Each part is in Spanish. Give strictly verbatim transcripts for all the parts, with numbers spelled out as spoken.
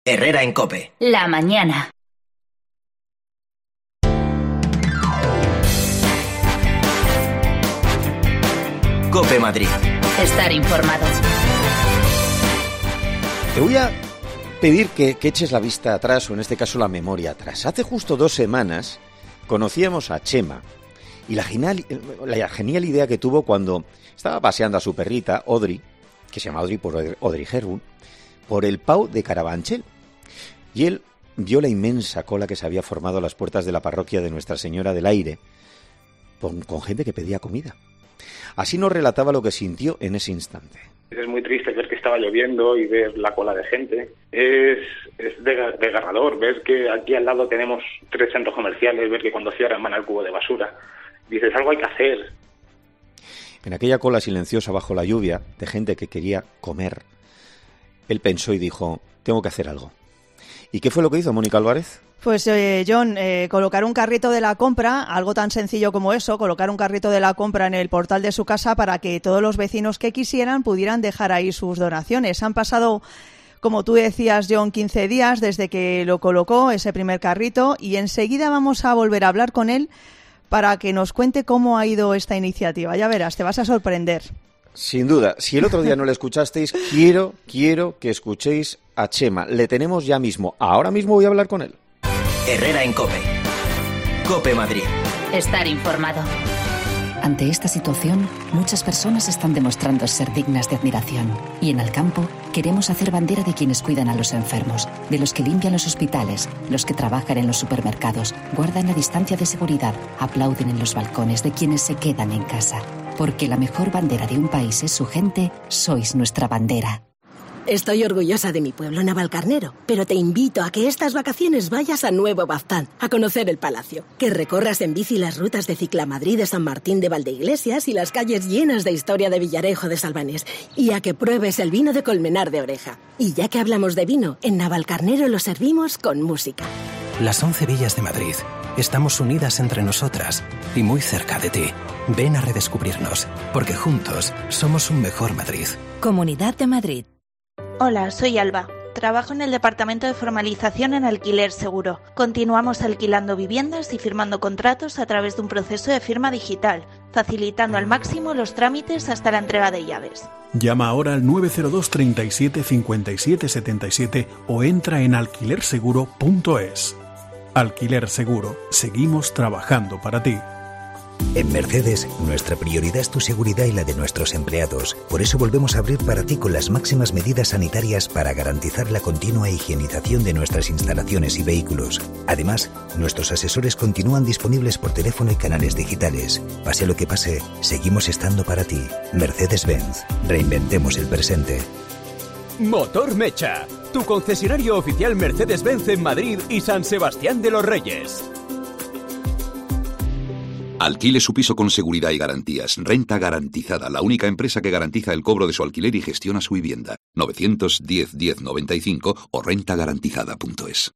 Herrera en COPE. La mañana. COPE Madrid. Estar informado. Te voy a pedir que, que eches la vista atrás, o en este caso la memoria atrás. Hace justo dos semanas conocíamos a Chema y la genial, la genial idea que tuvo cuando estaba paseando a su perrita, Audrey, que se llama Audrey por Audrey Hepburn, por el Pau de Carabanchel. Y él vio la inmensa cola que se había formado a las puertas de la parroquia de Nuestra Señora del Aire, con, con gente que pedía comida. Así nos relataba lo que sintió en ese instante. Es muy triste ver que estaba lloviendo y ver la cola de gente. Es, es desgarrador ver que aquí al lado tenemos tres centros comerciales, ver que cuando cierran van al cubo de basura. Dices, algo hay que hacer. En aquella cola silenciosa bajo la lluvia, de gente que quería comer, él pensó y dijo, tengo que hacer algo. ¿Y qué fue lo que hizo Mónica Álvarez? Pues eh, John, eh, colocar un carrito de la compra, algo tan sencillo como eso, colocar un carrito de la compra en el portal de su casa para que todos los vecinos que quisieran pudieran dejar ahí sus donaciones. Han pasado, como tú decías, John, quince días desde que lo colocó, ese primer carrito, y enseguida vamos a volver a hablar con él para que nos cuente cómo ha ido esta iniciativa. Ya verás, te vas a sorprender. Sin duda, si el otro día no le escuchasteis, quiero, quiero que escuchéis a Chema. Le tenemos ya mismo. Ahora mismo voy a hablar con él. Herrera en COPE. COPE Madrid. Estar informado. Ante esta situación, muchas personas están demostrando ser dignas de admiración. Y en Alcampo queremos hacer bandera de quienes cuidan a los enfermos, de los que limpian los hospitales, los que trabajan en los supermercados, guardan la distancia de seguridad, aplauden en los balcones de quienes se quedan en casa. Porque la mejor bandera de un país es su gente, sois nuestra bandera. Estoy orgullosa de mi pueblo, Navalcarnero, pero te invito a que estas vacaciones vayas a Nuevo Baztán, a conocer el palacio, que recorras en bici las rutas de Ciclamadrid de San Martín de Valdeiglesias y las calles llenas de historia de Villarejo de Salvanés, y a que pruebes el vino de Colmenar de Oreja. Y ya que hablamos de vino, en Navalcarnero lo servimos con música. Las once villas de Madrid. Estamos unidas entre nosotras y muy cerca de ti. Ven a redescubrirnos, porque juntos somos un mejor Madrid. Comunidad de Madrid. Hola, soy Alba. Trabajo en el Departamento de Formalización en Alquiler Seguro. Continuamos alquilando viviendas y firmando contratos a través de un proceso de firma digital, facilitando al máximo los trámites hasta la entrega de llaves. Llama ahora al nueve cero dos, treinta y siete, cincuenta y siete, setenta y siete o entra en alquiler seguro punto es. Alquiler Seguro. Seguimos trabajando para ti. En Mercedes, nuestra prioridad es tu seguridad y la de nuestros empleados. Por eso volvemos a abrir para ti con las máximas medidas sanitarias para garantizar la continua higienización de nuestras instalaciones y vehículos. Además, nuestros asesores continúan disponibles por teléfono y canales digitales. Pase lo que pase, seguimos estando para ti. Mercedes-Benz. Reinventemos el presente. Motor Mecha, tu concesionario oficial Mercedes-Benz en Madrid y San Sebastián de los Reyes. Alquile su piso con seguridad y garantías. Renta Garantizada, la única empresa que garantiza el cobro de su alquiler y gestiona su vivienda. nueve uno cero, diez, noventa y cinco o renta garantizada punto es.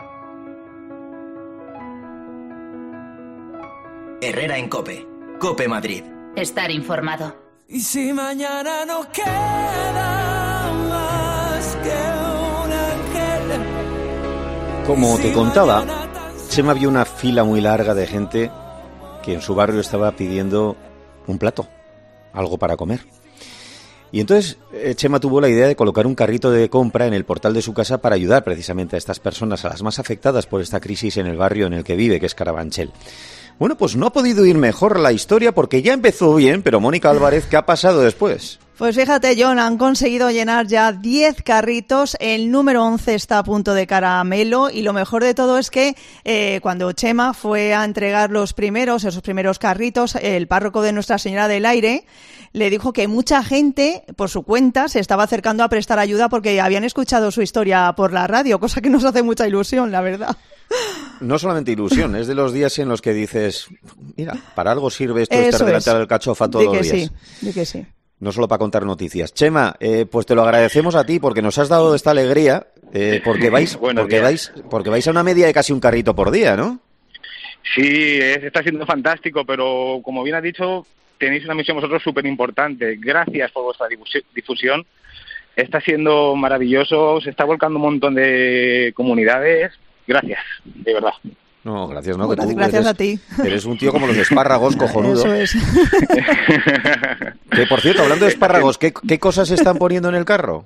Herrera en COPE. COPE Madrid. Estar informado. Y si mañana no queda más que un ángel. Como te contaba, Chema vio una fila muy larga de gente que en su barrio estaba pidiendo un plato, algo para comer. Y entonces Chema tuvo la idea de colocar un carrito de compra en el portal de su casa para ayudar precisamente a estas personas, a las más afectadas por esta crisis en el barrio en el que vive, que es Carabanchel. Bueno, pues no ha podido ir mejor la historia porque ya empezó bien, pero Mónica Álvarez, ¿qué ha pasado después? Pues fíjate, John, han conseguido llenar ya diez carritos, el número once está a punto de caramelo y lo mejor de todo es que eh, cuando Chema fue a entregar los primeros, esos primeros carritos, el párroco de Nuestra Señora del Aire le dijo que mucha gente, por su cuenta, se estaba acercando a prestar ayuda porque habían escuchado su historia por la radio, cosa que nos hace mucha ilusión, la verdad. No solamente ilusión, es de los días en los que dices, mira, para algo sirve esto de estar delante del cachofa todos los días. Sí, de que sí. No solo para contar noticias. Chema, eh, pues te lo agradecemos a ti porque nos has dado esta alegría, eh, porque vais, porque vais, porque vais a una media de casi un carrito por día, ¿no? Sí, es, está siendo fantástico, pero como bien has dicho, tenéis una misión vosotros súper importante. Gracias por vuestra difusión. está siendo maravilloso, se está volcando un montón de comunidades. Gracias, de verdad. No, gracias, no. Que Gracias, tú gracias eres, a ti. Eres un tío como los espárragos, cojonudo. Eso es. Que, por cierto, hablando de espárragos, ¿qué, qué cosas se están poniendo en el carro?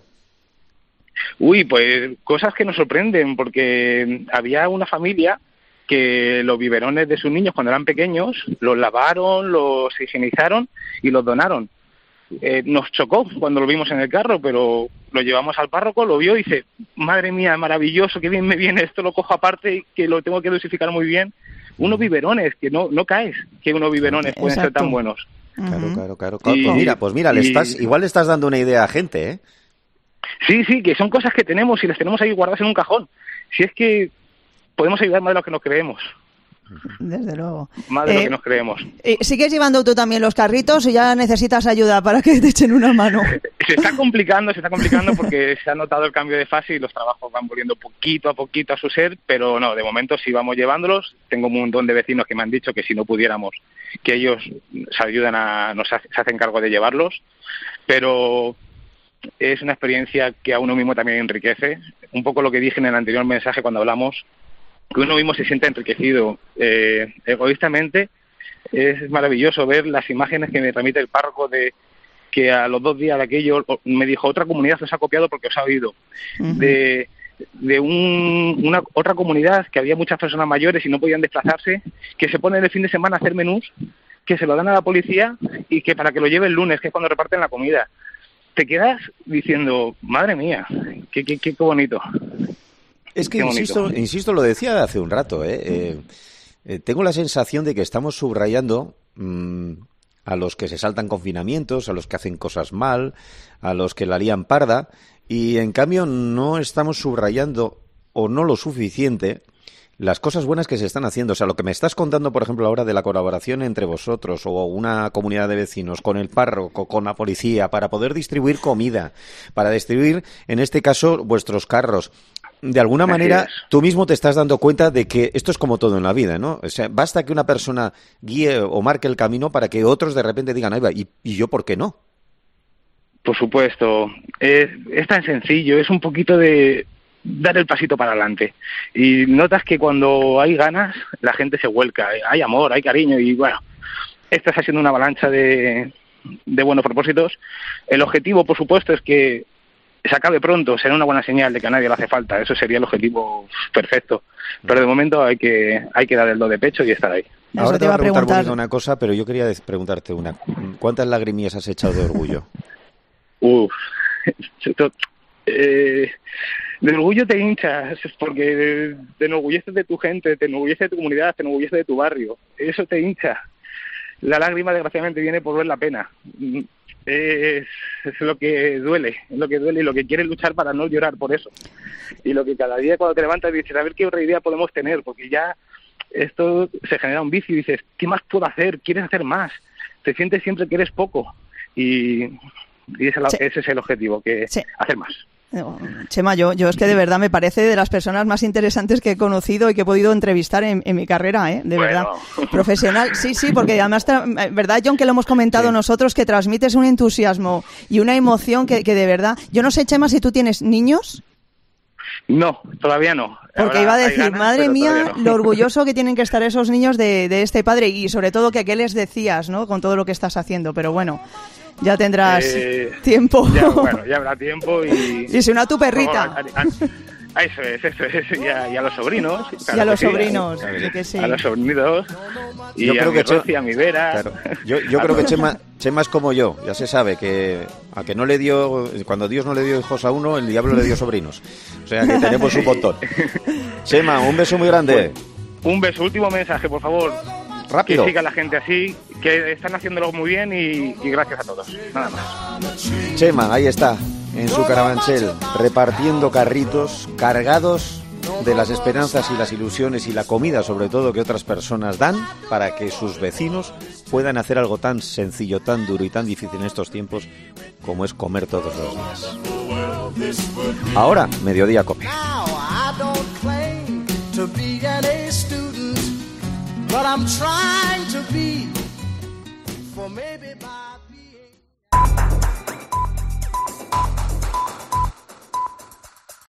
Uy, pues cosas que nos sorprenden, porque había una familia que los biberones de sus niños cuando eran pequeños los lavaron, los higienizaron y los donaron. Eh, nos chocó cuando lo vimos en el carro, pero lo llevamos al párroco, lo vio y dice, madre mía, maravilloso, qué bien me viene esto, lo cojo aparte y que lo tengo que dosificar muy bien. Unos biberones, que no no caes, que unos biberones pueden Exacto. ser tan buenos. Claro, claro, claro. claro. Y- Pues mira, pues mira, le y- estás, igual le estás dando una idea a gente, ¿eh? Sí, sí, que son cosas que tenemos y las tenemos ahí guardadas en un cajón. Si es que podemos ayudar más de lo que nos creemos, Desde luego. más de Eh, lo que nos creemos. eh, ¿Sigues llevando tú también los carritos o ya necesitas ayuda para que te echen una mano? Se está complicando, se está complicando porque se ha notado el cambio de fase y los trabajos van volviendo poquito a poquito a su ser, pero no, de momento sí vamos llevándolos. Tengo un montón de vecinos que me han dicho que si no pudiéramos, que ellos se ayudan a, nos hace- se hacen cargo de llevarlos, pero es una experiencia que a uno mismo también enriquece. Un poco lo que dije en el anterior mensaje cuando hablamos, que uno mismo se siente enriquecido eh, egoístamente. Es maravilloso ver las imágenes que me transmite el párroco de que a los dos días de aquello o- me dijo, otra comunidad os ha copiado porque os ha oído. De, de un, una otra comunidad que había muchas personas mayores y no podían desplazarse, que se ponen el fin de semana a hacer menús, que se lo dan a la policía y que para que lo lleve el lunes, que es cuando reparten la comida. Te quedas diciendo, madre mía, qué, qué, qué bonito. Es que, Qué bonito. insisto, insisto, lo decía hace un rato, ¿eh? Eh, eh, tengo la sensación de que estamos subrayando mm, a los que se saltan confinamientos, a los que hacen cosas mal, a los que la lían parda, y en cambio no estamos subrayando, o no lo suficiente, las cosas buenas que se están haciendo. O sea, lo que me estás contando, por ejemplo, ahora de la colaboración entre vosotros o una comunidad de vecinos con el párroco, con la policía, para poder distribuir comida, para distribuir, en este caso, vuestros carros. De alguna Así manera, es. tú mismo te estás dando cuenta de que esto es como todo en la vida, ¿no? O sea, basta que una persona guíe o marque el camino para que otros de repente digan, ahí va, ¿y, y yo por qué no? Por supuesto, es, es tan sencillo, es un poquito de dar el pasito para adelante. Y notas que cuando hay ganas, la gente se vuelca, hay amor, hay cariño y bueno, esta está siendo una avalancha de, de buenos propósitos. El objetivo, por supuesto, es que se acabe pronto, será una buena señal de que a nadie le hace falta, eso sería el objetivo perfecto. Pero de momento hay que hay que dar el do de pecho y estar ahí. Ahora te voy a preguntar, Mónica, una cosa, pero yo quería des- preguntarte una. ¿Cuántas lagrimillas has echado de orgullo? Uf, esto, eh, de orgullo te hinchas, porque te enorgulleces de tu gente, te enorgulleces de tu comunidad, te enorgulleces de tu barrio, eso te hincha. La lágrima desgraciadamente viene por ver la pena. Es, es lo que duele, es lo que duele y lo que quieres luchar para no llorar por eso. Y lo que cada día cuando te levantas dices, a ver qué otra idea podemos tener, porque ya esto se genera un vicio y dices, ¿qué más puedo hacer? ¿Quieres hacer más? Te sientes siempre que eres poco y, y ese, Sí. ese es el objetivo, que Sí. hacer más. Chema, yo, yo es que de verdad me parece de las personas más interesantes que he conocido y que he podido entrevistar en, en mi carrera, ¿eh? De Bueno. verdad. Profesional, sí, sí, porque además, tra- verdad, John, que lo hemos comentado nosotros, que transmites un entusiasmo y una emoción que, que de verdad... Yo no sé, Chema, si tú tienes niños, No, todavía no. porque Ahora iba a hay decir, ganas, madre pero mía, todavía no. lo orgulloso que tienen que estar esos niños de, de este padre y sobre todo que qué les decías, ¿no? Con todo lo que estás haciendo, pero bueno, ya tendrás Eh, tiempo. Ya, bueno, ya habrá tiempo y... Y si no, a tu perrita. A, a- a- eso es, eso es. Y a, y a los sobrinos. Y a los que sí, sobrinos, a, sí que sí. a los sobrinos. Y Yo a creo mi que Chema- Rosy, a mi Vera. Claro. Yo, yo a creo que todos. Chema, Chema es como yo, ya se sabe que a que no le dio, cuando Dios no le dio hijos a uno, el diablo le dio sobrinos. O sea que tenemos un montón. Chema, un beso muy grande. Un beso, último mensaje, por favor. Rápido. Que siga la gente así, que están haciéndolo muy bien y, y gracias a todos. Nada más. Chema, ahí está, en su caravanchel, repartiendo carritos cargados de las esperanzas y las ilusiones y la comida, sobre todo, que otras personas dan para que sus vecinos puedan hacer algo tan sencillo, tan duro y tan difícil en estos tiempos como es comer todos los días. Ahora, Mediodía Cope. Now I don't claim to be an A student, but I'm trying to be, for maybe by